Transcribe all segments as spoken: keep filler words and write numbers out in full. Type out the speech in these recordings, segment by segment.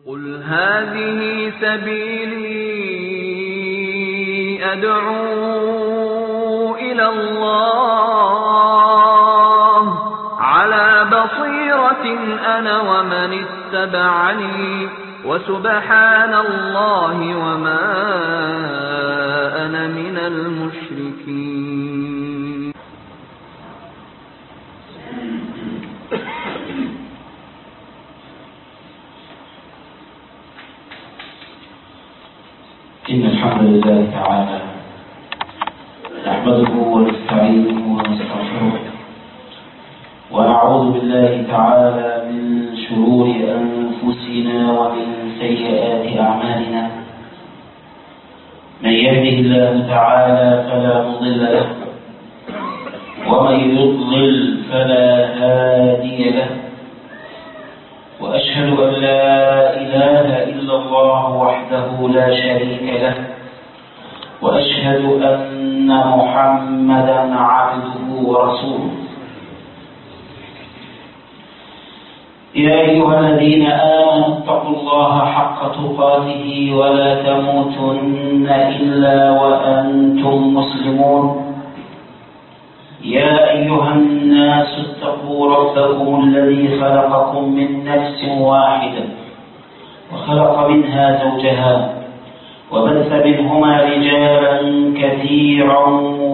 قل هذه سبيلي أدعو إلى الله على بصيرة أنا ومن اتبعني وسبحان الله وما أنا من المشركين. إن الحمد لله تعالى نحمده ونستعينه ونستغفره ونعوذ بالله تعالى من شرور أنفسنا ومن سيئات أعمالنا. من يهده الله تعالى فلا مضل له ومن يضلل فلا هادي له، وأشهد أن لا إله إلا الله وحده لا شريك له، وأشهد أن محمدا عبده ورسوله. يا أيها الذين آمنوا اتقوا الله حق تقاته ولا تموتن إلا وأنتم مسلمون. يا أيها الناس اتقوا ربكم الذي خلقكم من نفس واحدة وخلق منها زوجها وبث منهما رجالا كثيرا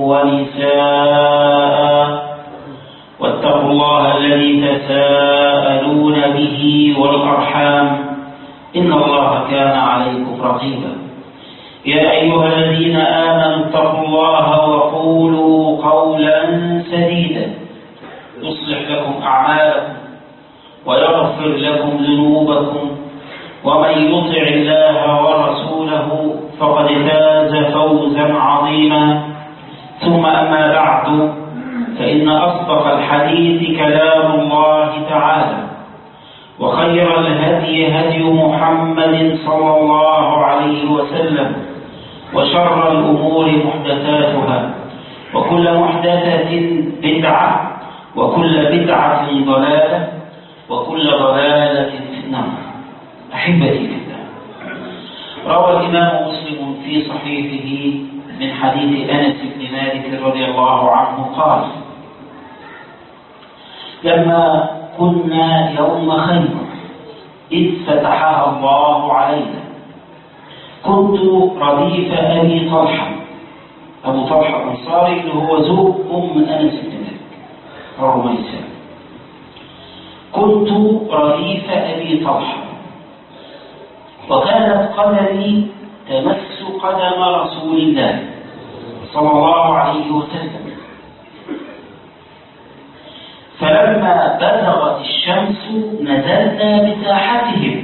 ونساء، واتقوا الله الذي تساءلون به والأرحام إن الله كان عليكم رقيبا. يا أيها الذين آمنوا اتقوا الله وقولوا قولا سديدا يصلح لكم أعمالكم ويغفر لكم ذنوبكم، ومن يطع الله ورسوله فقد فاز فوزا عظيما. ثم أما بعد، فإن أصدق الحديث كلام الله تعالى، وخير الهدي هدي محمد صلى الله عليه وسلم، وشر الأمور محدثاتها، وكل محدثة بدعة، وكل بدعة ضلالة، وكل ضلالة في النار. أحبتي في الله، روى الإمام مسلم في صحيحه من حديث أنس بن مالك رضي الله عنه قال: لما كنا يوم خيبر إذ فتحها الله علينا، كنت رديف أبي طلحة. أبو طلحة الأنصاري اللي هو زوج أم أنس بن مالك الرميساء. كنت رديف أبي طلحة، وكانت قدمي تمس قدم رسول الله صلى الله عليه وسلم. فلما بزغت الشمس نزلنا بساحتهم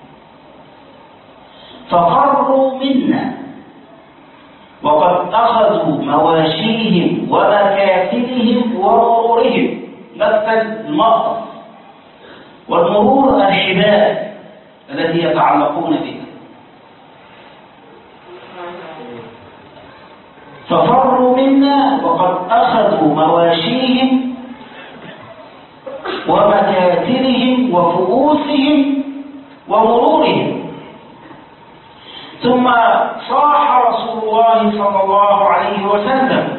ففروا منا، وقد أخذوا مواشيهم ومكاتبهم ومرورهم. مثل المقص والمرور الحبال التي يتعلقون بها. ففروا منا وقد أخذوا مواشيهم ومكاتبهم وفؤوسهم ومرورهم. ثم صاح رسول الله صلى الله عليه وسلم: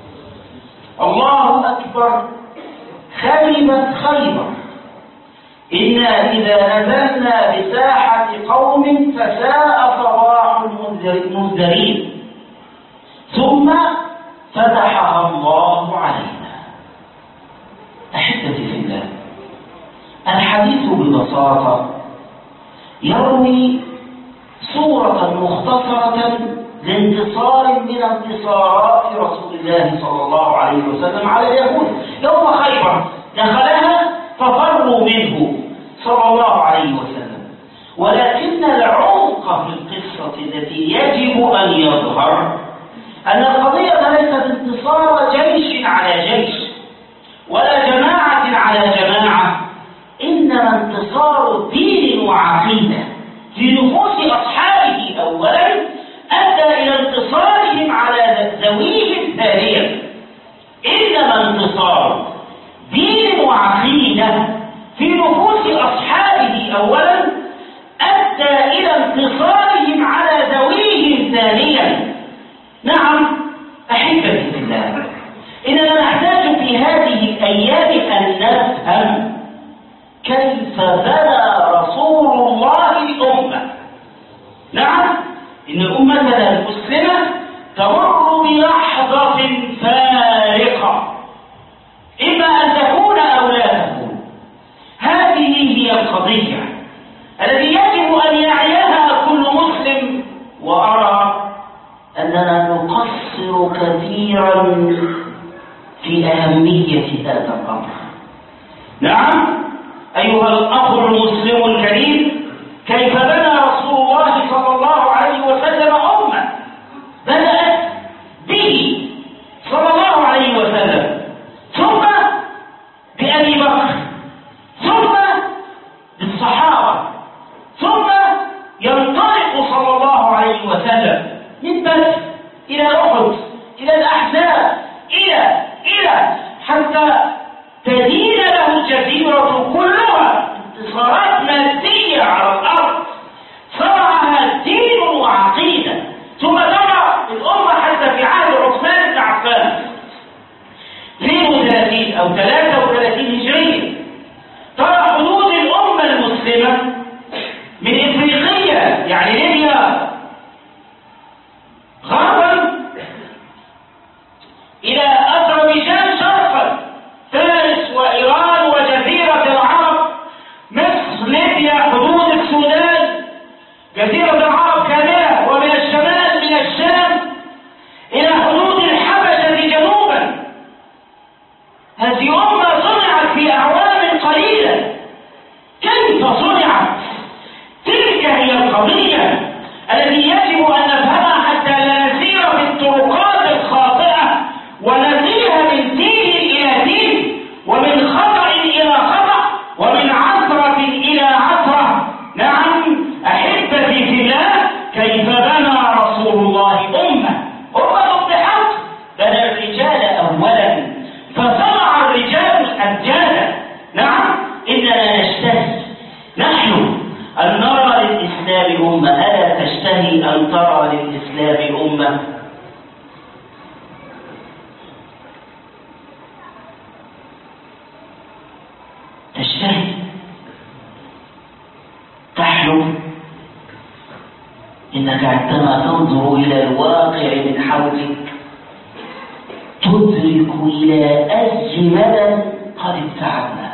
الله أكبر، خيبت خيبر، إنا إذا نزلنا بساحة قوم فساء صباح المنذرين. ثم فتحها الله علينا. أحبتي في الله، الحديث ببساطة يروي صورة مختصرة لانتصار من انتصارات رسول الله صلى الله عليه وسلم على اليهود. يوم خيبر دخلها ففروا منه صلى الله عليه وسلم، ولكن العمق في القصة التي يجب أن يظهر أن القضية ليست انتصار جيش على جيش ولا جماعة على جماعة، إنما انتصار دين وعقيدة في نفوس أصحابه أولا أدى إلى انتصارهم على ذويهم ثانيا. إنما انتصار دين وعقيدة في نفوس أصحابه أولا أدى واقتصارهم على ذويهم ثانيا. نعم أحبتي في الله، إننا نحتاج في هذه الأيام أن نفهم كيف بنى رسول الله الأمة. نعم إن أمتنا المسلمة تمر بلحظة فارقة، إما أن تكون أو لا تكون. هذه هي القضية التي يجب أن يعيها كل مسلم، وأرى أننا نقصر كثيرا في أهمية هذا الأمر. نعم أيها الأخ المسلم الكريم، كيف بنى رسول الله صلى الله عليه وسلم أمة؟ بدأت به صلى الله عليه وسلم، ثم بأبي بكر، ثم بالصحابة، ثم ينطلق صلى الله عليه وسلم من بدر إلى أحد إلى الأحزاب إلى إلى حتى تدين له الجزيرة كلها انتصارات مادية على الأرض صنعها دين وعقيدة. ثم ترى الأمة حتى في عهد عثمان بن عفان اثنين وثلاثين أو ثلاثة وثلاثين هجرية، ترى حدود الأمة المسلمة من إفريقيا يعني ليبيا غربا إلى أذربيجان شرقا، فارس وإيران وجزيرة العرب، مصر، ليبيا، حدود السودان، جزيرة العرب كاملة، ومن الشمال من الشام إلى حدود الحبشة جنوبا. هذه أمة صنعت في أعوام قليلة. كيف صنعت؟ تلك هي القضية التي يجب أن نفهمها حتى لا نسير في الطرقات الخاطئة ونسير من دين إلى دين، ومن خطأ إلى خطأ، ومن عثرة إلى عثرة. نعم أحبتي في الله، كيف بنى رسول الله أمة أمة بحق. بنى الرجال أولا فصنع الرجال أجيالا. نعم إننا نشتهي نحن أن نرى للإسلام أمة. ألا تشتهي أن ترى للإسلام أمة؟ تشتهي، تحلم. إنك عندما تنظر إلى الواقع من حولك تدرك إلى أي مدى قد ابتعدنا.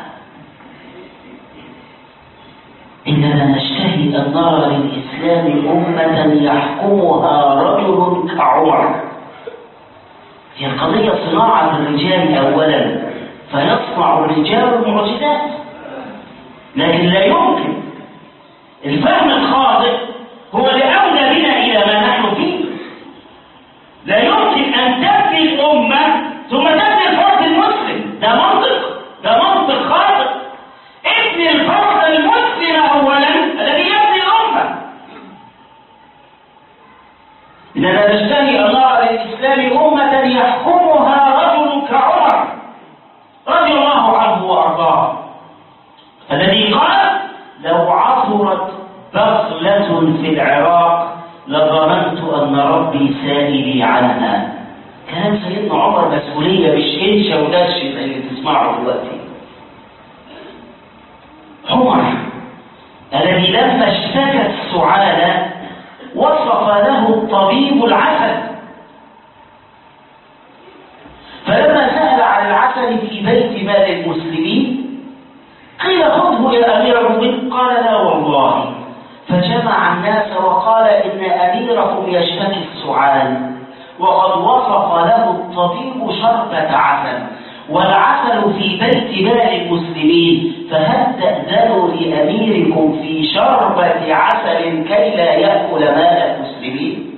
إننا نشتهي أن نرى للإسلام أمة يحكمها رجل كعمر. هي القضية صناعة الرجال أولا، فيصنع الرجال المعجزات، لكن لا يمكن. الفهم الخاطئ هو لأولى بنا إلى ما نحن فيه. لا يمكن أن تبني الأمة ثم تبني الفرد المسلم. ده منطق، ده منطق خاطئ. ابني الفرد المسلم أولا الذي يبني الأمة. إننا نشتهي أن نرى للإسلام أمة يحكمها رجل كعمر رضي الله عنه وأرضاه، الذي قال: لو عثرت بغلة في العراق لظننت أن ربي سائلي عنها. كلام سيدنا عمر مسؤولية، مش إنشا ودش زي اللي تسمعه دلوقتي. عمر الذي لما اشتكى السعالة وصف له الطبيب العسل، فلما سأل عن العسل في بيت مال المسلمين قيل خذه يا أمير المؤمنين، قال لا والله. فجمع الناس وقال إن أميركم يشتكي السعال وقد وصف له الطبيب شربة عسل والعسل في بيت مال المسلمين، فهل تأذنوا لأميركم في شربة عسل كي لا يأكل مال المسلمين؟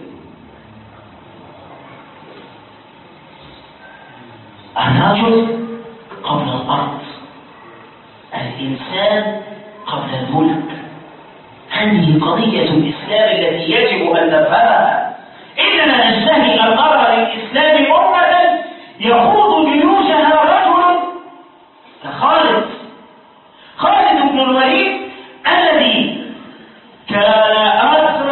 الرجل قبل الأرض، الإنسان قبل الملك. هذه قضية الإسلام التي يجب أن نفهمها. إننا نشتهي أن نرى للإسلام أمة يخوض جيوشها رجل كخالد خالد بن الوليد الذي كان أسرى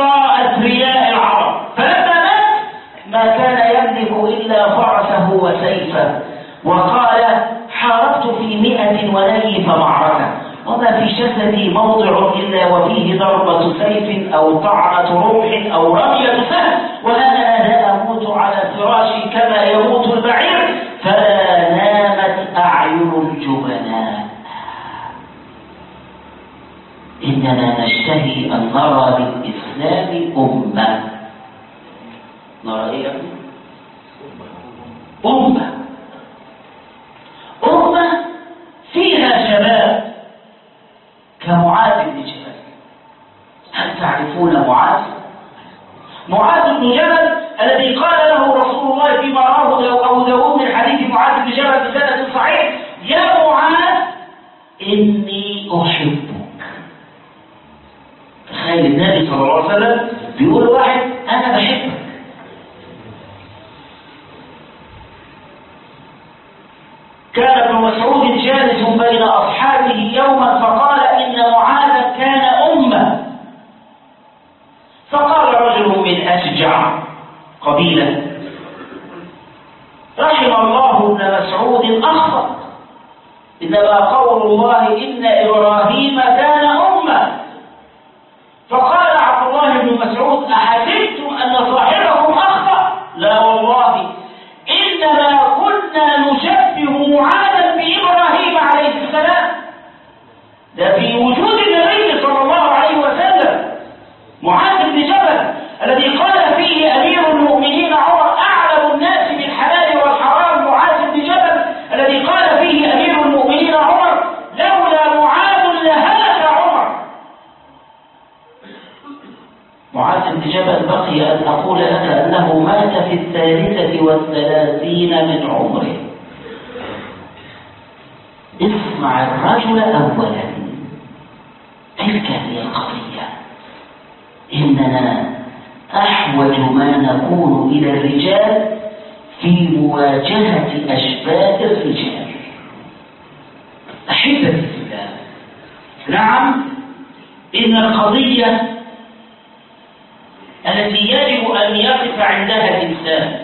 معه إلا فرسه وسيفه، وقال حاربت في مئة ونيف معركة، وما في جسدي موضع إلا وفيه ضربة سيف أو طعنة رمح أو رمية سهم، وأنا لا أموت على فراشي كما يموت البعير، فلا نامت أعين الجبناء. إننا نشتهي أن نرى للإسلام أمة. نرى إيه؟ أمة أمة فيها شباب كمعاذ بن جبل. هل تعرفون معاذ؟ معاذ بن جبل الذي قال له رسول الله فيما رواه أبو داود من حديث معاذ بن جبل بسند صحيح: يا معاذ إني أحبك. تخيل النبي صلى الله عليه وسلم بيقول واحد أنا بحبك. كان ابن مسعود جالس بين أصحابه يوما فقال إن معاذا كان أمة. فقال رجل من أشجع قبيلة: رحم الله ابن مسعود أخطأ، إنما قول الله إن إبراهيم كان أمة. فقال عبد الله بن مسعود: أحسبتم أن صاحبكم أخطأ؟ لا والله، إنما كنا نشبه معاذا بإبراهيم عليه السلام. ده في وجود النبي صلى الله عليه وسلم. معاذ بن جبل الذي قال فيه أمير المؤمنين عمر أعلم الناس بالحلال والحرام، معاذ بن جبل الذي قال فيه أمير المؤمنين عمر لولا معاذ لهلك عمر. معاذ بن جبل بقي أن أقول لك أنه مات في الثالثة والثلاثين من عمره. اسمع الرجل أولا، تلك هي القضية. إننا أحوج ما نكون إلى الرجال في مواجهة أشباه الرجال. أحبتي في الله، نعم، إن القضية التي يجب أن يقف عندها الإنسان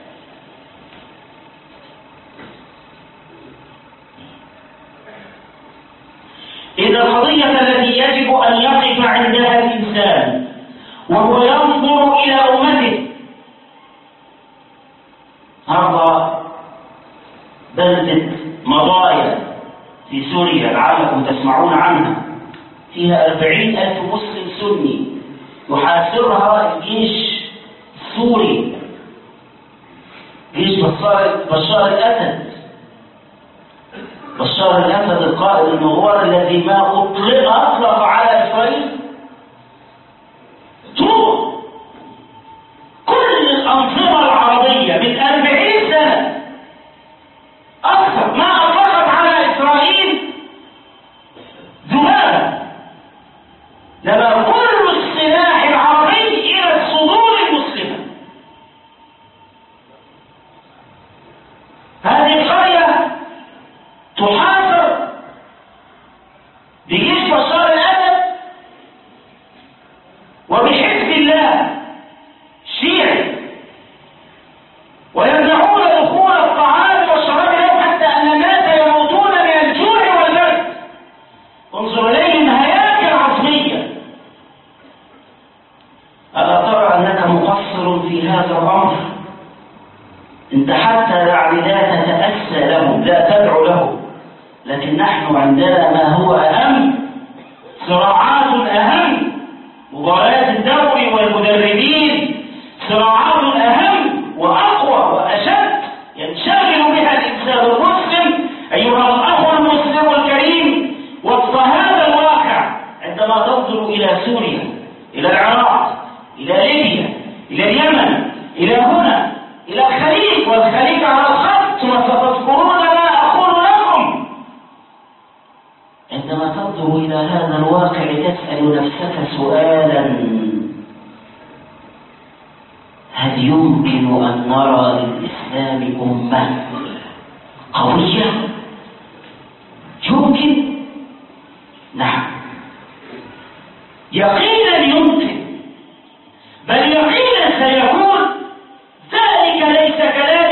إن القضية التي يجب أن يقف عندها الإنسان وهو ينظر إلى أمته. هذا بلدة مضايا في سوريا لعلكم تسمعون عنها، فيها أربعين ألف مسلم سني يحاصرها الجيش السوري، جيش بشار بشار الأسد بشار الأسد القائد المغوار الذي ما أطلق أطلق على إسرائيل. طول كل الأنظمة العربية من أربعين سنة أكثر ما أطلقت على إسرائيل ذبابا، لما كل السلاح العربي إلى الصدور المسلمة. هذه القرية تحاصر بجيش بشار الأسد وبحزب الله شيعي، ويمنعون دخول الطعام والشراب لهم حتى أن الناس يموتون من الجوع والبرد. انظر إليهم هياكل عظمية. ألا ترى أنك مقصر في هذا الأمر؟ أنت حتى يعني لا تتأسى لهم، لا تدعو لهم، لكن نحن عندنا ما هو أهم، صراعات أهم، مباريات الدوري والمدربين، صراعات أهم وأقوى وأشد ينشغل بها الإنسان المسلم أيها الأخ المسلم الكريم. وسط هذا الواقع عندما تنظر إلى سوريا، إلى العراق، إلى ليبيا، إلى اليمن، إلى هنا، إلى الخليج، والخليج على الخط، وستذكرون ما أقول لكم. عندما تنظر إلى هذا الواقع تسأل نفسك سؤالا: هل يمكن أن نرى للإسلام أمة قوية؟ يمكن؟ نعم، يقينا يمكن، بل يقينا سيكون. ذلك ليس كلام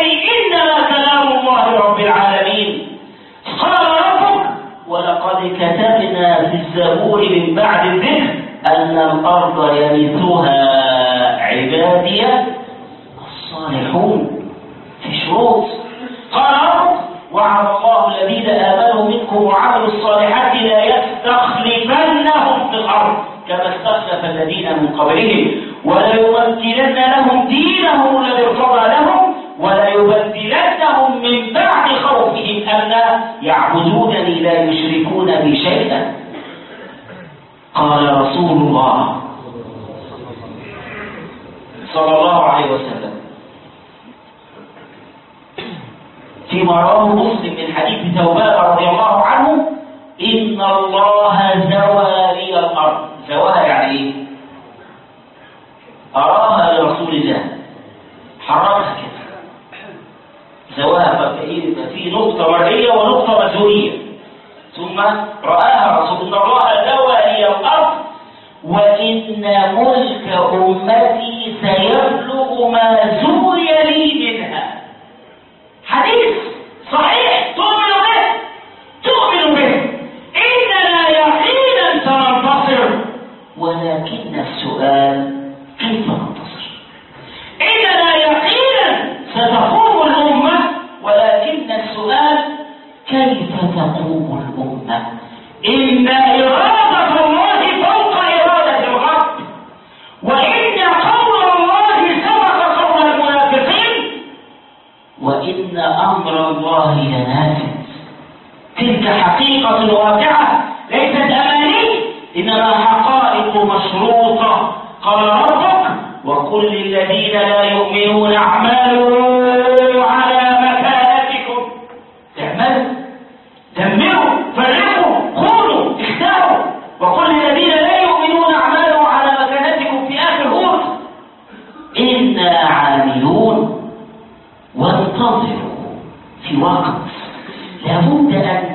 أن الأرض يرثها عبادي الصالحون في شروط. قال رب: وعد الله الذين آمنوا منكم وعملوا الصالحات لا يستخلفنهم في الأرض كما استخلف الذين من قبلهم وليمكنن لهم دينهم الذي ارتضى لهم وليبدلنهم من بعد خوفهم أمنا يعبدونني لا يشركون بي شيئا. قال رسول الله صلى الله عليه وسلم فيما رواه مسلم من حديث ثوبان رضي الله عنه: إن الله زوى لي الأرض. زواها يعني إيه؟ أراها لرسول الله، حركها كده، زواها. ففي نقطة مرئية ونقطة مزورية، ثم رآها رسول الله: زوى لي الأرض وإن ملك أمتي سيبلغ ما زوي لي منها. حديث صحيح تؤمن به تؤمن به إننا يقينا سننتصر، ولكن السؤال كيف ننتصر؟ إننا يقينا ستقوم الأمة، ولكن السؤال كيف تقوم الأمة؟ إن إرادة الله فوق إرادة الرب، وإن قول الله سبق قول المنافقين، وإن أمر الله لنافذ. تلك حقيقة واقعة ليست أماني، إنما حقائق مشروطة. قال ربك: وقل للذين لا يؤمنون اعملوا على مكانتكم. اعملوا، دمروا، فرقوا، قولوا، اختاروا. وقل للذين لا يؤمنون اعملوا على مكانتكم في آخر هود: إنا عاملون. وانتظروا. في وقت لابد أن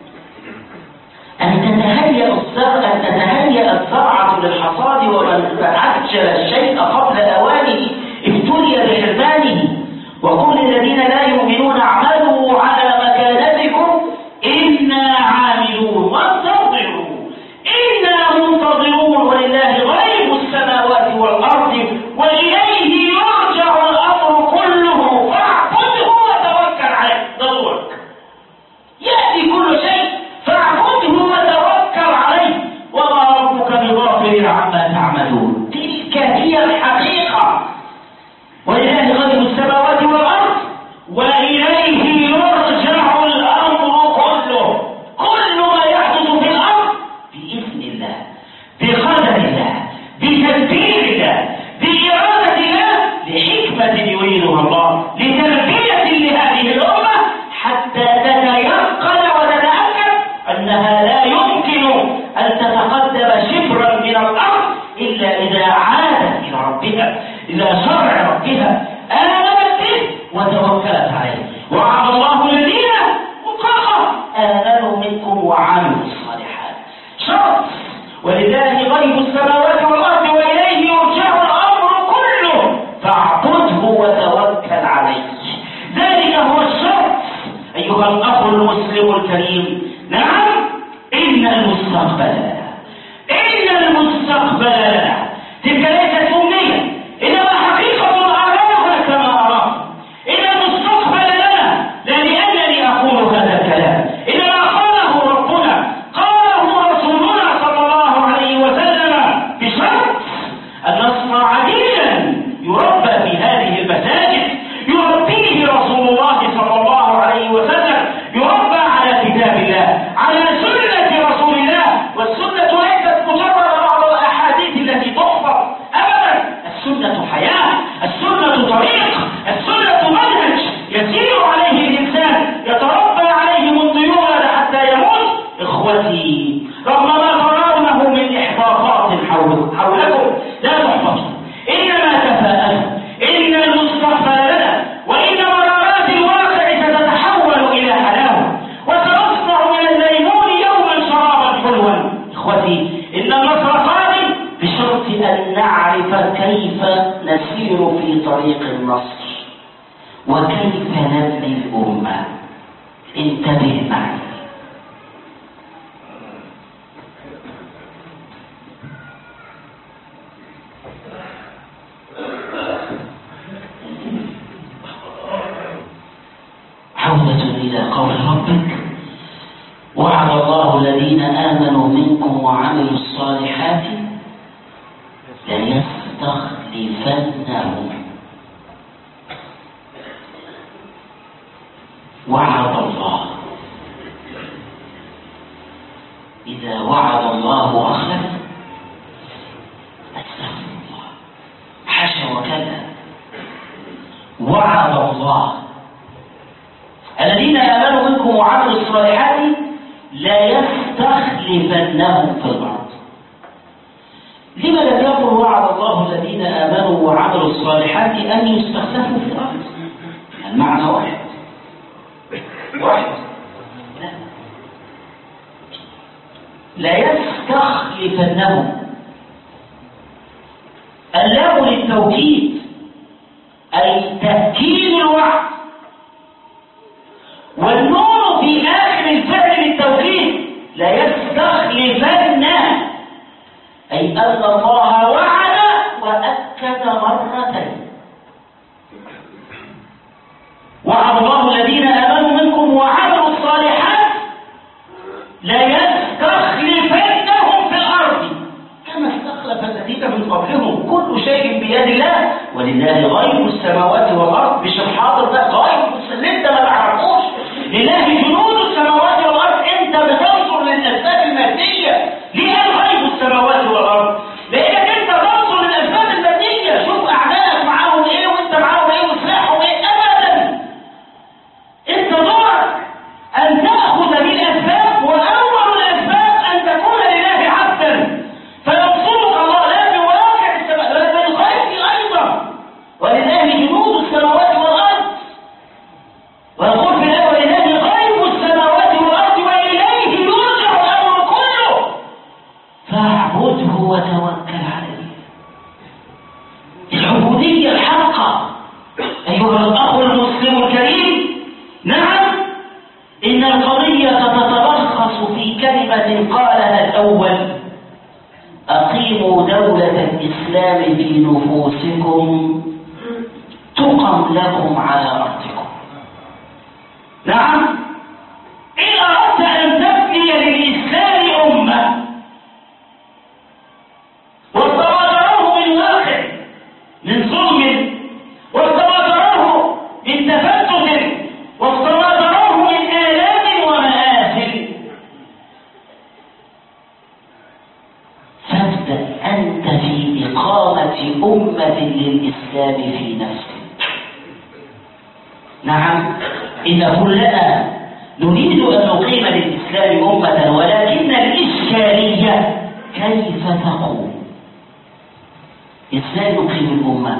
أن تتهيأ الزرع أن تتهيأ الزرعة للحصاد، ومن تعجل الشيء قبل أوانه ابتلي بحرمانه. وقل للذين لا يؤمنون اعملوا على مكانتكم إنا عاملون. وانتظروا إنا منتظرون. ولله غيب السماوات والأرض وإليه يرجع الأمر كله فاعبده وتوكل عليه. ضرورك يأتي كل شيء فاعبده وتوكل عليه، وما ربك بغافل عما تعملون. تلك هي الحقيقة. ولله غيب السماوات والأرض وإليه يرجع الأمر كله. كل ما يحدث في الأرض بإذن الله، بقدر الله، بتدبير الله، بإرادة الله، لحكمة يريدها الله، لتربية لهذه الأمة حتى تتيقن وتتأكد أنها لا يمكن أن تتقدم شبرا من الأرض إلا إذا عادت إلى ربها، إلى شرع ربها، آمنت به وتوكلت عليه. وعد الله الذين آمنوا منكم وعملوا الصالحات. شرط. ولله غيب السماوات والأرض وإليه يرجع الأمر كله فاعبده وتوكل عليه. ذلك هو الشرط أيها الأخ المسلم الكريم. نعم، إن المستقبل لنا، إن المستقبل لنا. تلك ليست أمنية، إنما حقيقة أراها كما أراها. إن المستقبل لنا، لا لأنني أقول هذا الكلام، إنما قاله ربنا، قاله رسولنا صلى الله عليه وسلم، بشرط أن نصنع دينا يربى في هذه المساجد، يربيه رسول الله صلى الله عليه وسلم، يربى على كتاب الله، على سنة رسول الله. والسنة ليست مجرد بعض الأحاديث التي تحفظ أبدا. السنة حياة، السنة طريق، السنة منهج يسير عليه الإنسان، يتربى عليه منذ يولد حتى يموت. إخوتي، رغم ما ترونه من إحباطات حولكم لا تحبطوا، إنما تفاءلوا. إن المستقبل لنا، وإن مرارات الواقع ستتحول إلى حلاوة، وسنصنع من الليمون يوما شرابا حلوا. إخوتي، إن النصر قادم بشرط أن نعرف كيف نسير في طريق النصر وكيف نبني الأمة. انتبه معي. عودة إلى قول ربك: وعد الله الذين آمنوا منكم وعملوا الصالحات ليستخلفنهم. وعد الله، إذا وعد الله أخلف. أستغفر الله، حاشا وكلا. وعد الله الذين آمنوا منكم وعملوا الصالحات لا يستخلفنهم في الأرض. لما لم يقل وعد الله الذين آمنوا وعملوا الصالحات أن يستخلفوا في الأرض؟ المعنى واحد واحد لا, لا يستخلفنهم. اللام للتوكيد أي تأكيد الوعد، والنور في آخر الفعل للتوكيد لا يستخلفن، أي أن الله وعد وأكد مرتين. وعد الله الذين آمنوا منكم وعملوا الصالحات لا يستخلفنهم في الأرض كما استخلف الذين من قبلهم. كل شيء بيد الله، ولله غيب السماوات والأرض. مش الحاضر ده غيب اللي انت ما تعرفوش. لله جنود السماوات والأرض. انت بتنظر للأسباب المادية. ليه غيب السماوات والأرض؟ لأنك انت تنظر للأسباب المادية. شوف أعدائك معاهم ايه وانت معاهم ايه وسلاحهم ايه. أبدا، انت دورك أن تأخذ بالأسباب، وأول الأسباب أن تكون لله عبدا فينصرك الله لا بواقع السماء بل بالغيب أيضا. ولله جنود السماوات والأرض. ويقول في الآية: ولله غيب السماوات والأرض وإليه يرجع الأمر كله فاعبده وتوكل عليه. العبودية الحقة أيها الأخ المسلم الكريم. نعم، إن القضية تتلخص في كلمة قالها الأول: أقيموا دولة الإسلام في نفوسكم تقم لكم على أرضكم. نعم، إن أردت أن تبني للإسلام أمة واستماجره من واقع من ظلم، واستماجره من تفتت، واستماجره من آلام ومآسل، فابدأ أنت في إقامة أمة للإسلام في نفسك. نعم، إن كلنا نريد أن نقيم للإسلام أمة، ولكن الإشكالية كيف تقوم؟ إزاي نقيم الأمة؟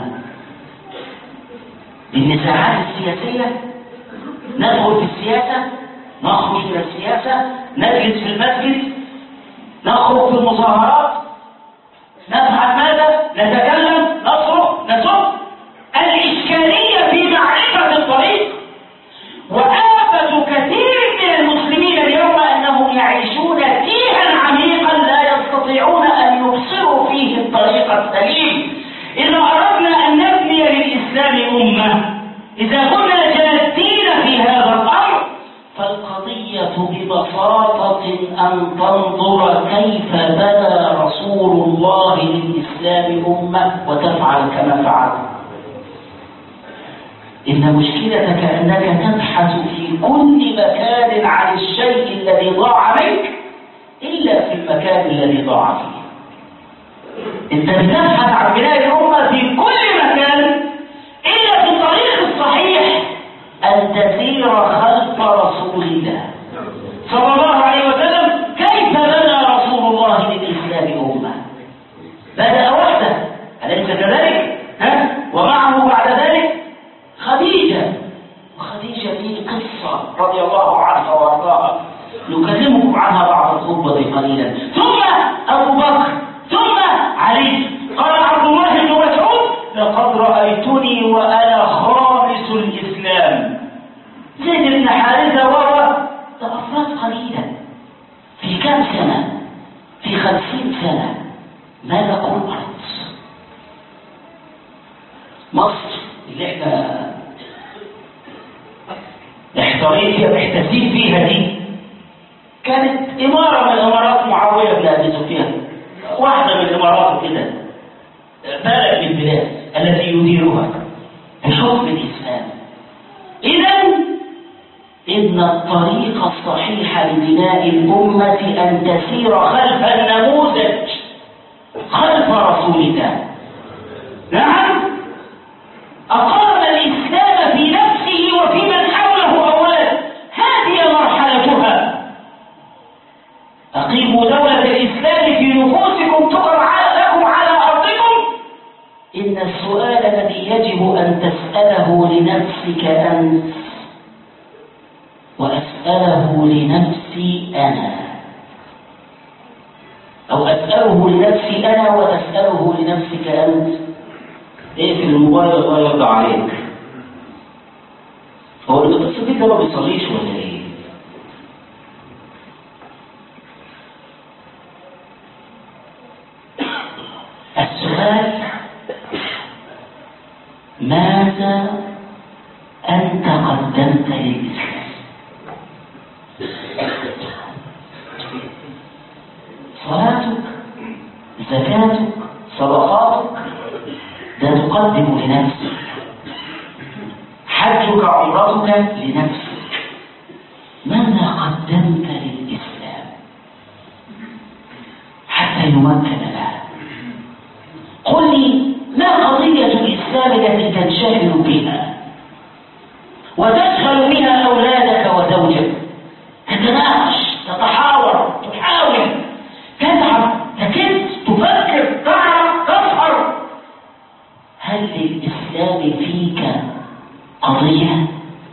بالنزاعات السياسية؟ ندخل في السياسة، نخرج من السياسة، نجلس في المسجد، نخرج في المظاهرات، نفعل ماذا؟ نتكلم، نصرخ، نسب. الإشكالية في معرفة الطريق. وآفة كثير من المسلمين اليوم أنهم يعيشون تيها عميقا لا يستطيعون أن يبصروا فيه الطريق السليم. إذا أردنا أن نبني للإسلام أمة، إذا كنا جادين في هذا الأمر، فالقضية ببساطة أن تنظر كيف بنى رسول الله للإسلام أمة وتفعل كما فعل. إن مشكلتك أنك تبحث في كل مكان عن الشيء الذي ضاع منك إلا في المكان الذي ضاع فيه. أنت بتبحث عن بناء الأمة في كل مكان إلا في الطريق الصحيح أن تسير خلف رسول الله صلى الله عليه وسلم. كيف بنى رسول الله للإسلام أمة؟ بدأ وحده، أليس كذلك؟ ها؟ ومعه بعد ذلك خديجة. وخديجة دي قصة رضي الله عنها وارضاها نكلمكم عنها بعد الخطبة قليلا. ثم أبو بكر، ثم علي. قال عبد الله بن مسعود: لقد رأيتني وأنا خامس الإسلام. زيد بن حارثة وهو تأفراد قليلا. في كم سنة؟ في خمسين سنة ملكوا الأرض مصر اللي احنا احتريت فيها محتسين فيها دي كانت إمارة من إمارات معاوية بن أبي سفيان، واحدة من الإمارات كده، بلد من البلاد التي يديرها بحكم الإسلام. إذن إن الطريق الصحيح لبناء الأمة أن تسير خلف النموذج، خلف رسول الله. نعم، أقام الإسلام في نفسه وفي من حوله أولا، هذه مرحلتها. أقيموا دولة الإسلام في نفوسكم تقر لكم على أرضكم. إن السؤال الذي يجب أن تسأله لنفسك أنت وأسأله لنفسي أنا، أو أسأله لنفسي أنا وتسأله لنفسك أنت. إيه في الموبايل الله يرضى عليك؟ هو اللي بتصل بيه ده ما بيصليش ولا إيه؟ السؤال ماذا أنت قدمت للإسلام؟ صلاتك، زكاتك، صدقاتك، ده تقدم لنفسك. حجك، عمرتك لنفسك. ماذا قدمت للإسلام حتى يمكن لها؟ قل لي ما قضية الإسلام التي تنشغل بها وتشغل بها أولادك وزوجك؟ تتناقش، تتحاور، تحاول، تتعب، تكد، تفكر، تعرف، تسهر. هل للإسلام فيك قضية؟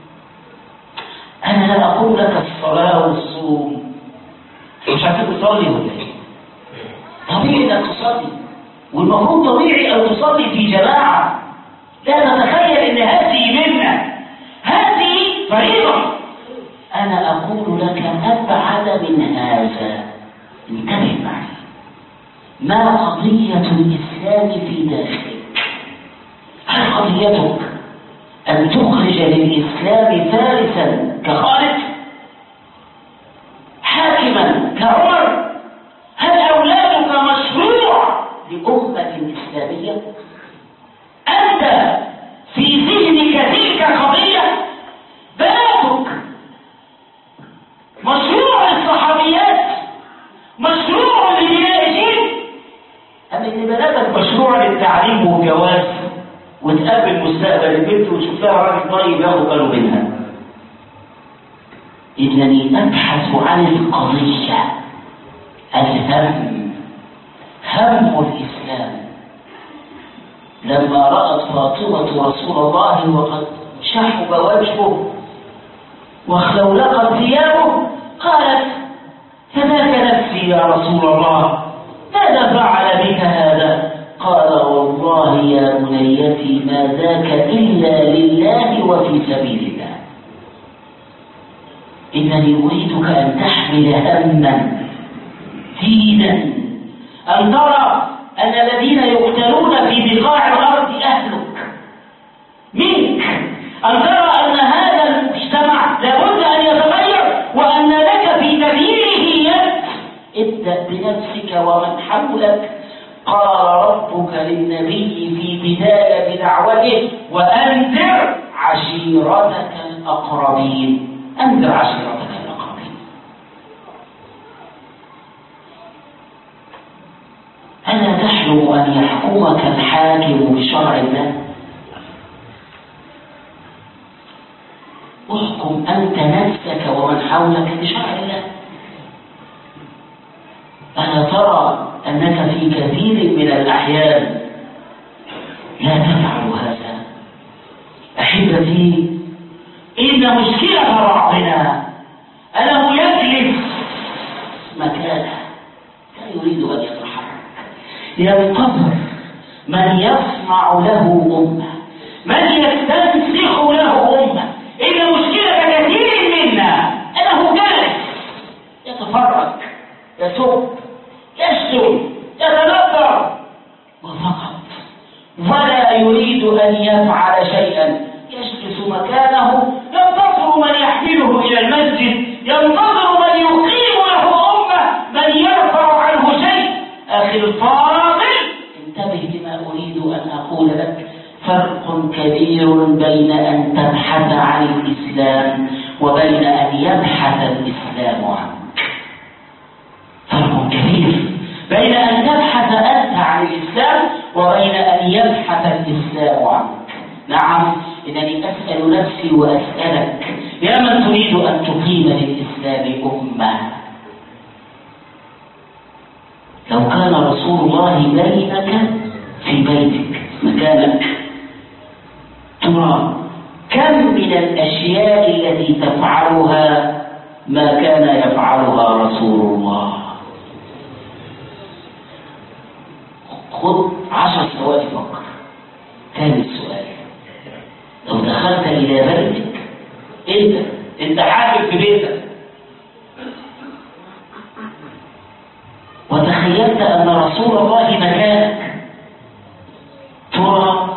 أنا لا أقول لك الصلاة والصوم، مش عارف تصلي ولا إيه؟ طبيعي إنك تصلي، والمفروض طبيعي أن تصلي في جماعة. لا تتخيل إن هذه منة، هذه فريضة. أنا أقول لك أبعد من هذا، انتبه معي. ما قضية الإسلام في داخلك؟ هل قضيتك أن تخرج للإسلام فارسا كخالد، حاكما كعمر؟ هل أولادك مشروع لأمة إسلامية؟ أنت في ذهنك تلك قضية؟ بناتك مشروع للصحابيات، مشروع لبناء جيل، أم إن بناتك مشروع للتعليم والجواز وتقابل مستقبل البنت وتشوف لها راجل طيب ياخد باله منها؟ إنني أبحث عن القضية، الهم، هم الإسلام. لما رأت فاطمة رسول الله وقد شحب وجهه وخلولقت ثيابه قالت: فذاك نفسي يا رسول الله، ماذا فعل بك هذا؟ قال: والله يا بنيتي ما ذاك إلا لله وفي سبيل الله. إنني أريدك أن تحمل هما دينا، أن ترى أن الذين يقتلون في بقاع الأرض أهلك منك، أن ترى أن هذا المجتمع لابد أن يتغير وأن لك في تغييره يد. ابدأ بنفسك ومن حولك. قال ربك للنبي في بداية دعوته: وأنذر عشيرتك الأقربين. أنذر عشيرتك الأقربين. ألا تحلم أن يحكمك الحاكم بشرع الله؟ احكم أنت نفسك ومن حولك بشرع الله. ألا ترى أنك في كثير من الأحيان لا تفعل هذا؟ أحبتي، إن مشكلة بعضنا أنه يجلس مكانه لا يريد أن يتحرك، ينتظر من يصنع له أمة، من يستنسخ له أمة. إن مشكلة كثير منا أنه جالس يتفرج، يسب، يشتم، يتنظر وفقط، ولا يريد أن أن يفعل شيئا يجلس مكانه ينتظر من يحمله إلى المسجد، ينتظر من يقيم له أمة، من يرفع عنه شيء. أخي الفاضل، انتبه لما أريد أن أقول لك. فرق كبير بين أن تبحث عن الإسلام وبين أن يبحث الإسلام عنك. فرق كبير بين أن تبحث أنت عن الإسلام وبين أن يبحث الإسلام عنك. نعم، إنني أسأل نفسي وأسألك يا من تريد أن تقيم للإسلام أمة، لو كان رسول الله بينك في بيتك مكانك، ترى كم من الأشياء التي تفعلها ما كان يفعلها رسول الله؟ خذ عشر ثواني فكر. ثاني السؤال، لو دخلت إلى بيتك أنت أنت حاكم في بيتك وتخيلت أن رسول الله مكانك، ترى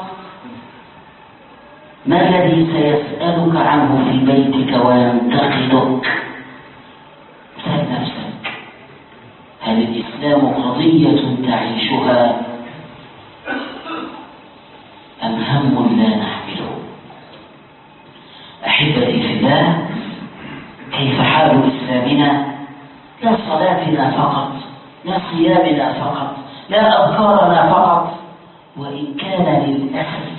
ما الذي سيسألك عنه في بيتك وينتقدك؟ سأل نفسك، هل الإسلام قضية تعيشها أم هم لا نحمله؟ أحبتي في الله، كيف حال إسلامنا؟ لا صلاتنا فقط، لا صيامنا فقط، لا أذكارنا فقط، وإن كان للأسف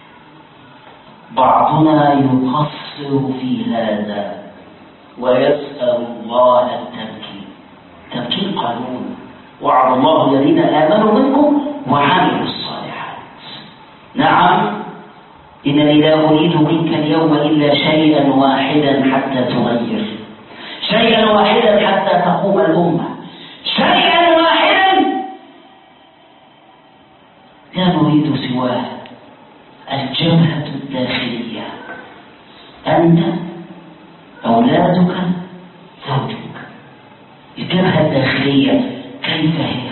بعضنا يقصر في هذا ويسأل الله التمكين. تمكين قانون، وعد الله الذين آمنوا منكم وعملوا الصالحات. نعم، إنني لا أريد منك اليوم إلا شيئا واحدا حتى تغير، شيئا واحدا حتى تقوم الأمة، شيئا واحدا لا نريد سواه، الجبهة الداخلية. أنت، أولادك، زوجك. الجبهة الداخلية كيف هي؟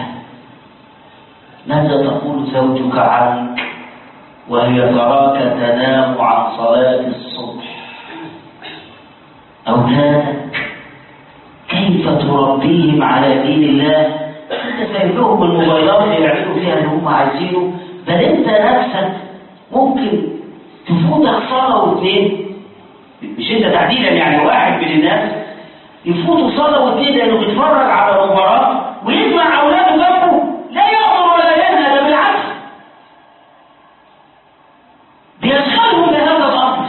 ماذا تقول زوجك عنك وهي تراك تنام عن صلاة الصبح؟ أولادك كيف تربيهم على دين الله؟ أنت سايبهم الموبايلات يعملوا فيها اللي هم عايزينه، بل أنت نفسك ممكن تفوتك صلاة واثنين، مش أنت تحديدا، يعني واحد من الناس يفوتوا صلاة واثنين لأنه بيتفرج على مباراة ويسمع أولاده جنبه، لا يأمر ولا ينهى، ده بالعكس بيشغلهم بهذا الأمر.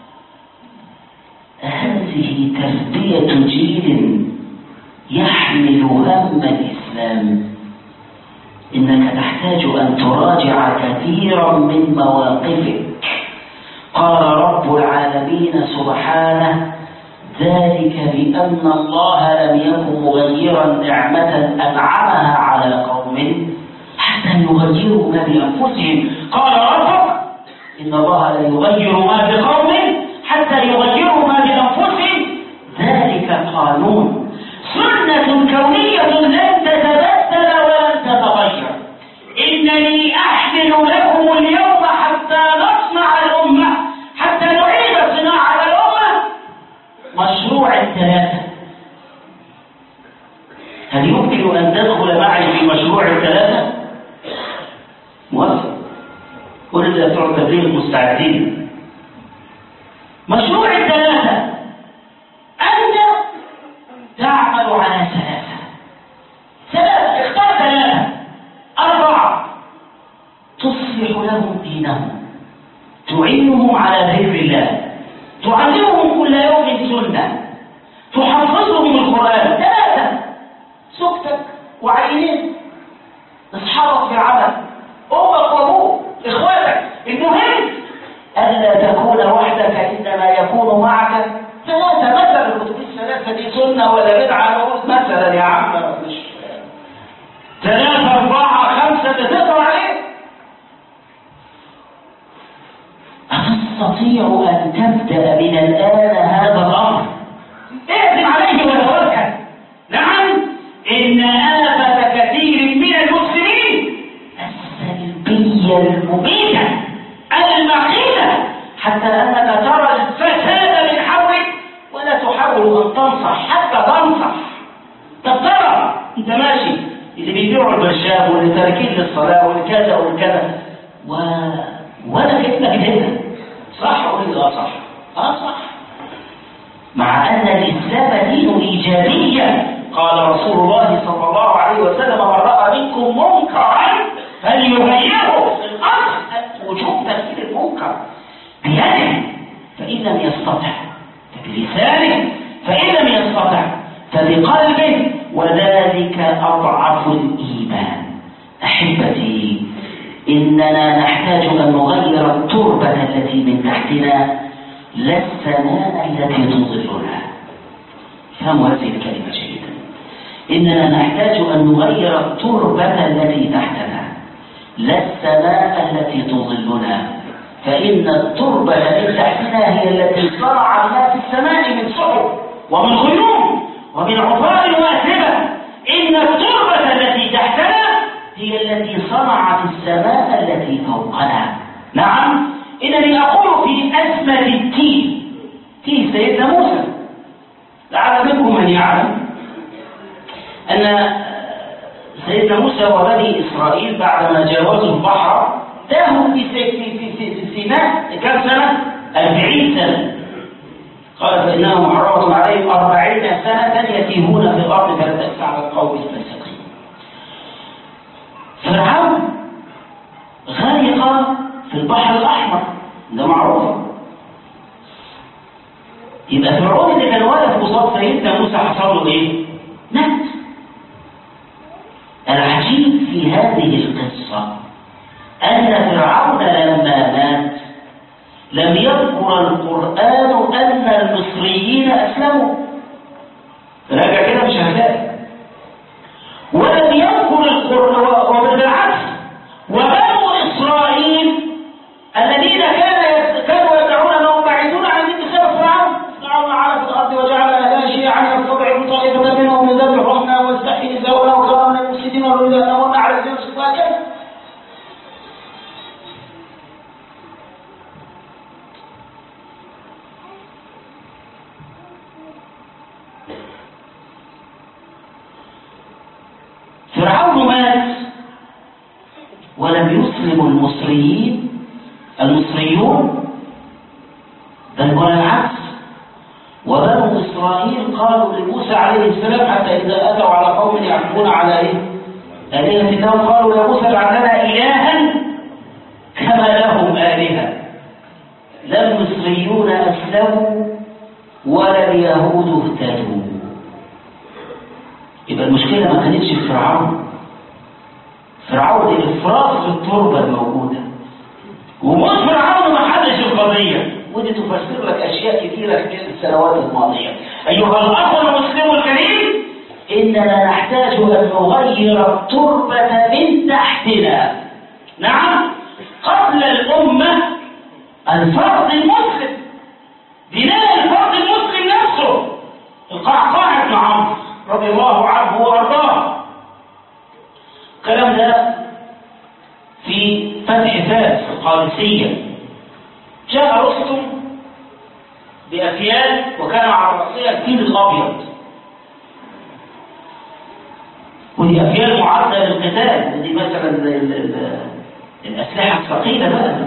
هذه تربية جيل يحمل هم الإسلام. إنك تحتاج أن تراجع كثيرا من مواقفك. قال رب العالمين سبحانه: ذلك بأن الله لم يكن مغيرا نعمة أنعمها على قوم حتى يغيروا ما بأنفسهم. قال ربك: إن الله لا يغير ما بقوم حتى يغيروا ما بأنفسهم. ذلك قانون، سنة كونية لن تتبدل ولن تتغير. إنني أحمل لكم اليوم حتى نصنع الأمة، حتى نعيد صناعة الأمة، مشروع الثلاثة. هل يمكن أن تدخل معي في مشروع الثلاثة؟ موافق؟ كل بتوع التبليغ مستعدين. مشروع الثلاثة، أنت تعمل على ثلاثة. ثلاثة، اختار ثلاثة. أربعة، تصلح لهم دينهم، تعينهم على ذكر الله، تعلمهم كل يوم سنة، تحفظهم القرآن. ثلاثة، زوجتك وعينين، أصحابك في العمل، أمك وأبوك، إخواتك. المهم ألا تكون وحدك، إنما يكون معك ثلاثة. مثلا الكتب الثلاثة دي سنة ولا بدعة؟ نقول مثلا يا عم مش ثلاثة أربعة خمسة تقدر عليه. أتستطيع أن تبدأ من الآن هذا الأمر؟ اعزم عليه وتوكل. نعم، إن آفة كثير من المسلمين السلبية المميتة، المعرفة حتى أنك ترى الفساد من حولك ولا تحاول أن تنصح حتى تنصح. طب ترى أنت ماشي اللي بيبيعوا البرشام واللي تاركين للصلاة واللي كذا والكذا و... ولا كأنك هنا صح ولا لا صح؟ اه صح. مع أن الإسلام دين إيجابية. قال رسول الله صلى الله عليه وسلم من رأى منكم منكرا فليغيره في الأصل وجوب تغيير المنكر بيده فإن لم يستطع فبلسانه فإن لم يستطع فبقلبه وذلك أضعف الإيمان. أحبتي إننا نحتاج أن نغير التربة التي من تحتنا لا السماء التي تظلنا. فهموا هذه الكلمة جيدا. إننا نحتاج أن نغير التربة التي تحتنا لا السماء التي تظلنا. فإن التربة التي تحتنا هي التي صنع الله في السماء من سحب ومن غيوم ومن عطاء وأتربة. إن التربة التي تحتنا هي التي صنعت السماء التي فوقنا. نعم إنني أقول في أزمة التيه تيه سيدنا موسى. لعل منكم من يعلم أن سيدنا موسى وبني إسرائيل بعدما جاوزوا البحر تاهوا في في في في سيناء كم سنة؟ أربعين سنة. قال فإنهم محرمة عليهم أربعين سنة يتيهون في الأرض فلا تأس على القوم الفاسقين. فرعون غرق في البحر الأحمر ده معروف. يبقى فرعون اللي كان واقف قصاد سيدنا موسى حصل له ايه؟ مات. العجيب في هذه القصة أن فرعون لما مات لم يذكر القرآن أن المصريين أسلموا. راجع كده مش هتلاقي. ولم يذكر القرآن وبالعكس وبنو إسرائيل الذين كانوا يدعون أنهم بعيدون عن دين خير فرعون. فرعون عرف الأرض وجعل أهلها شيعا يستضعف طائفة منهم يذبح أبناء ويستحيي نساءنا وكان من المفسدين ونريد أن نمن على الذين استضعفوا. فرعون مات ولم يسلم المصريين المصريون بل والعكس. وبنو إسرائيل قالوا لموسى عليه السلام حتى إذا أتوا على قوم يعكفون على إيه؟ آلهة الله قالوا يا موسى اجعل لنا إلها كما لهم آلهة. لا المصريون أسلموا ولا اليهود اهتدوا. يبقى المشكلة ما كانتش في فرعون. فرعون الإفراط في التربة الموجودة وموت فرعون ما حدش القضية. ودي تفسر لك أشياء كثيرة في السنوات الماضية. أيها الأخ المسلم الكريم إننا نحتاج أن نغير التربة من تحتنا. نعم قبل الأمة الفرد المسلم بناء الفرد المسلم نفسه. القعقاع بن عمرو رضي الله عنه وارضاه. الكلام ده في فتح فاس القادسية. جاء رستم بأفيال وكان على رأسها الفيل الأبيض. ودي أفيال معدة للقتال. دي مثلا الأسلحة الثقيلة بقى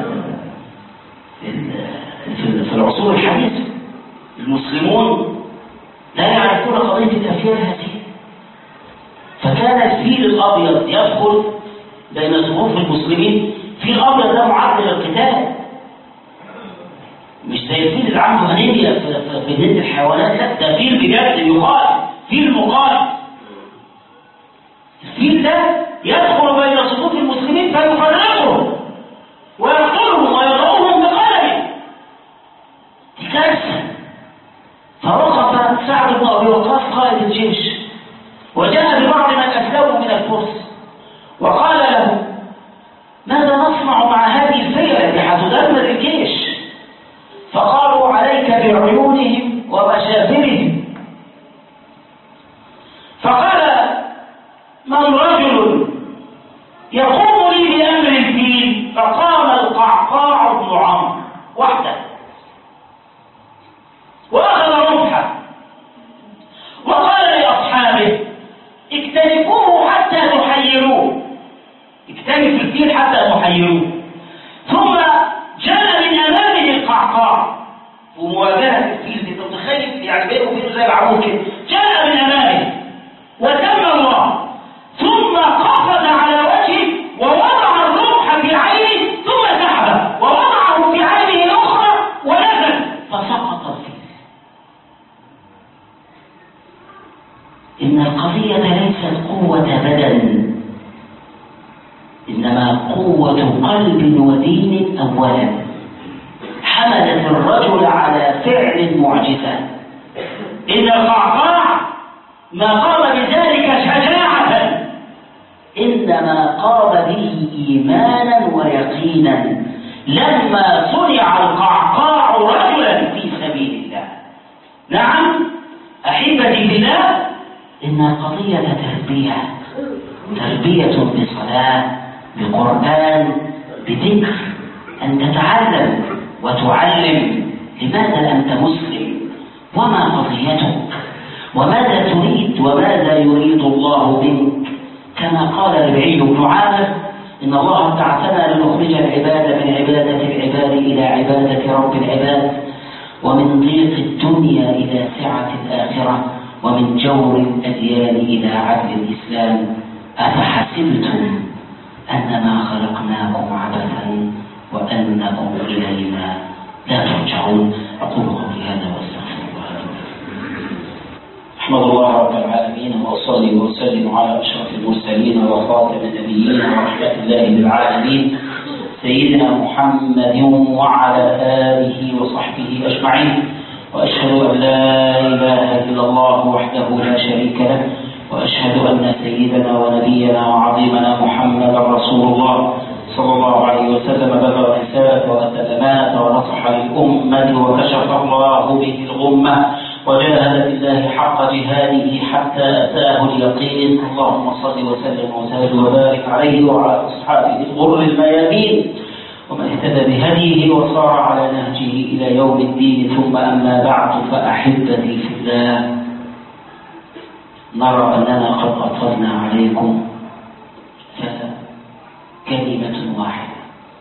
في العصور الحديثة. المسلمون لا يعرفون قضية الأفيال هذه. فكان الفيل الأبيض يدخل بين صفوف المسلمين. في الأبيض ده معد للقتال مش زي الفيل اللي عنده أنيميا في جنينة الحيوانات. لا ده فيل بجد يقاتل فيل مقاتل. الفيل ده يدخل بين صفوف المسلمين فيفرقهم ويقتلهم ويضربهم بقلمه. دي كارثة. فوقف سعد بن أبي وقاص قائد الجيش وجاء ببعض من أسلموا من الفرس وقال له ماذا نصنع مع هذه الفئة التي حتدمر الجيش؟ فقالوا عليك بعيونهم ومشافرهم. فقال من رجل يقوم لي بأمر الدين؟ فقام القعقاع بن عمرو وحده عينوه. ثم جاء من أمامه القعقاع ومواجهة الفيل. أنت متخيل يعني بينه وبينه زي العمود كده. جاء من أمامه وسمى الله، ثم قفز على وجهه ووضع الرمح في عينه ثم سحبه ووضعه في عينه الأخرى ونزل فسقط الفيل. إن القضية ليست قوة بدن، إنما قوة قلب ودين أولا حملت الرجل على فعل معجزة. إن القعقاع ما قام بذلك شجاعة، إنما قام به إيمانا ويقينا. لما صنع القعقاع رجلا في سبيل الله. نعم أحبتي بالله، إن القضية تربية، تربية بصلاة، بقرآن، بذكر، أن تتعلم وتعلم لماذا أنت مسلم، وما قضيتك، وماذا تريد، وماذا يريد الله منك. كما قال ربعي بن عامر: إن الله ابتعثنا لنخرج العباد من عبادة العباد إلى عبادة رب العباد، ومن ضيق الدنيا إلى سعة الآخرة، ومن جور الأديان إلى عدل الإسلام. أفحسبتم أنما خلقناكم عبثا وأنكم إلينا لا ترجعون. أقول قولي هذا وأستغفر الله. أحمد الله رب العالمين وأصلي وأسلم على أشرف المرسلين وخاتم النبيين ورحمة الله للعالمين سيدنا محمد وعلى آله وصحبه أجمعين. وأشهد أن لا إله إلا الله وحده لا شريك له، وأشهد أن سيدنا ونبينا وعظيمنا محمدا رسول الله صلى الله عليه وسلم بلغ الرسالة وأدى الأمانة ونصح للأمة وكشف الله به الغمة وجاهد بالله حق جهاده حتى أتاه اليقين. اللهم صل وسلم وزد وبارك عليه وعلى أصحابه الغر الميامين ومن اهتدى بهديه وصار على نهجه إلى يوم الدين. ثم أما بعد، فأحبتي في الله، نرى أننا قد أطلنا عليكم كلمة واحدة.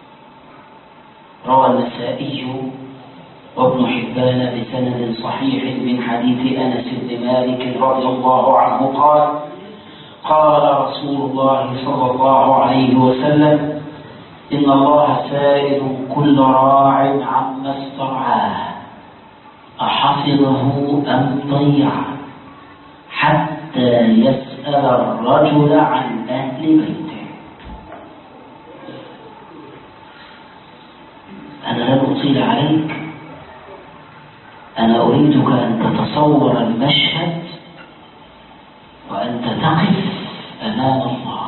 روى النسائي وابن حبان بسند صحيح من حديث أنس بن مالك رضي الله عنه قال: قال رسول الله صلى الله عليه وسلم: إن الله سائل كل راع عما استرعاه أحفظه أم ضيعه، حتى يسأل الرجل عن أهل بيته. أنا لن أطيل عليك، أنا أريدك أن تتصور المشهد وأنت تقف أمام الله،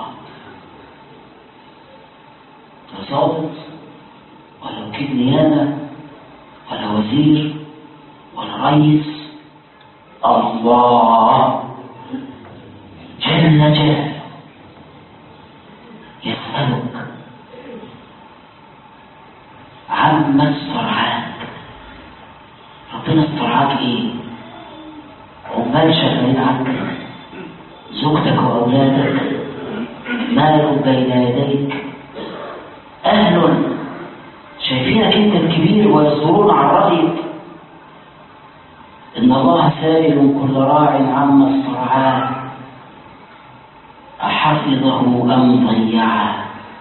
ضابط ولا وكيل نيابة ولا وزير ولا رئيس، الله جل جلاله يسألك عما استرعاك. ربنا استرعاك ايه؟ عمال شغالين عنك، زوجتك واولادك، مال بين يديك، اهل شايفينك انت الكبير ويصدرون عن رايك. ان الله سائل كل راع عما استرعاه احفظه ام ضيعه،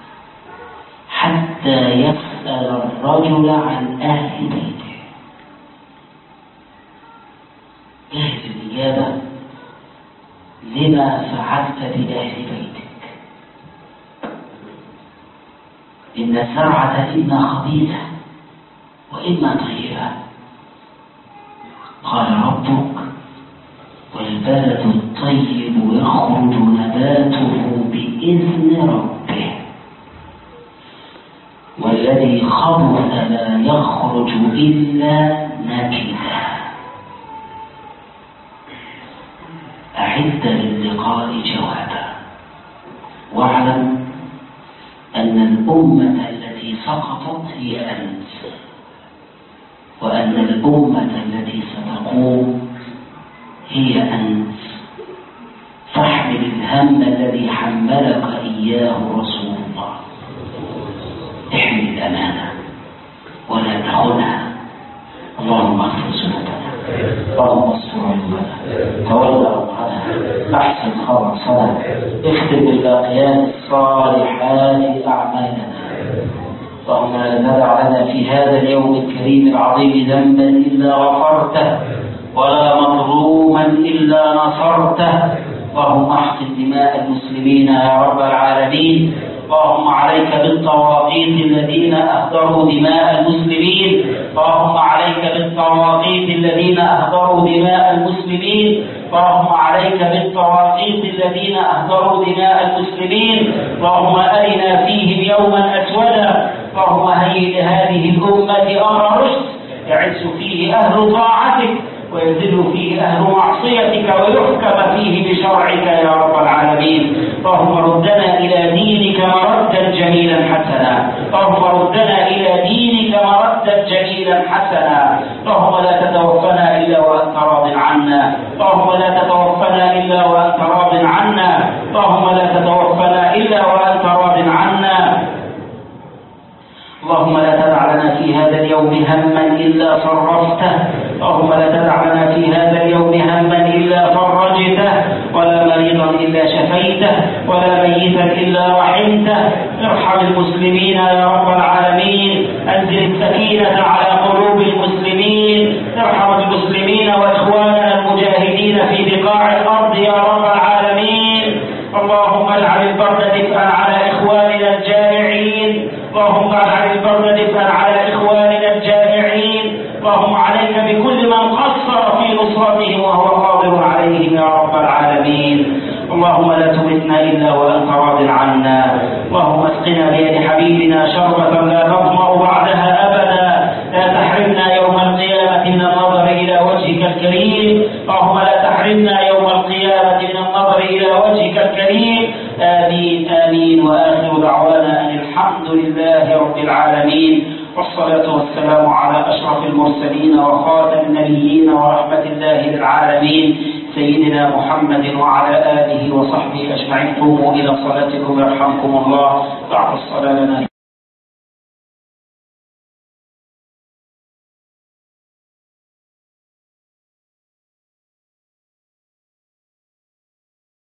حتى يسأل الرجل عن أهل بيته. جهز الإجابة لما فعلت بأهل بيتك. إن الزرعة إما خبيثة وإما طيبة. قال ربك: والبلد الطيب يخرج نباته بإذن ربه، والذي خبث لا يخرج إلا نكدا. أعد للقاء جوابا، واعلم أن الأمة التي سقطت هي أنت، وأن الأمة التي ستقوم هي أنت. فاحمل الهم الذي حملك إياه رسول الله. الأمانة ولا تخونها. اللهم اغفر ذنوبنا، اللهم استر عيوبنا، تولى أمرنا، أحسن خلاصنا، اختم بالباقيات الصالحات أعمالنا. اللهم لا تدع لنا في هذا اليوم الكريم العظيم ذنبا إلا غفرته ولا مظلوما إلا نصرته. اللهم احقن دماء المسلمين يا رب العالمين. اللهم عليك بالطواغيت الذين أهدروا دماء المسلمين، اللهم عليك بالطواغيت الذين أهدروا دماء المسلمين، اللهم عليك بالطواغيت الذين أهدروا دماء المسلمين. اللهم أرنا فيهم يوما أسودا. اللهم هيئ لهذه الأمة أمر رشد يعز فيه أهل طاعتك ويذل فيه أهل معصيتك ويحكم فيه بشرعك يا رب العالمين. اللهم ردنا إلى دينك مردا جميلا حسنا، اللهم ردنا إلى دينك مردا جميلا حسنا. اللهم لا تتوفنا إلا وأنت راض عنا، اللهم لا تتوفنا إلا وأنت راض عنا، اللهم لا تتوفنا إلا وأنت راض عنا. اللهم لا تدع لنا في هذا اليوم هما إلا فرجته، اللهم لا تدع لنا في هذا اليوم هما إلا فرجته، ولا مريضا إلا شفيته، ولا ميتا إلا رحمته. ارحم المسلمين يا رب العالمين، أنزل السكينة على قلوب المسلمين، ارحم المسلمين وإخواننا المجاهدين في بقاع الأرض يا رب العالمين. اللهم اجعل البرد دفئا على إخواننا الجائعين، اللهم اجعل البرد دفئا على إخواننا الجائعين. اللهم عليك بكل من قصر في نصرتهم وهو قادر عليهم يا رب العالمين. اللهم لا تمتنا إلا وأنت راض عنا. اللهم اسقنا بيد حبيبنا شربة لا نظمأ بعدها أبدا. لا تحرمنا يوم القيامة من النظر إلى وجهك الكريم، اللهم لا تحرمنا يوم القيامة من النظر إلى وجهك الكريم. آمين آمين. وآخر دعوانا أن الحمد لله رب العالمين، والصلاة والسلام على أشرف المرسلين وخاتم النبيين ورحمة الله للعالمين سيدنا محمد وعلى آله وصحبه أجمعين. قوموا إلى صلاتكم يرحمكم الله. بعد الصلاة لنا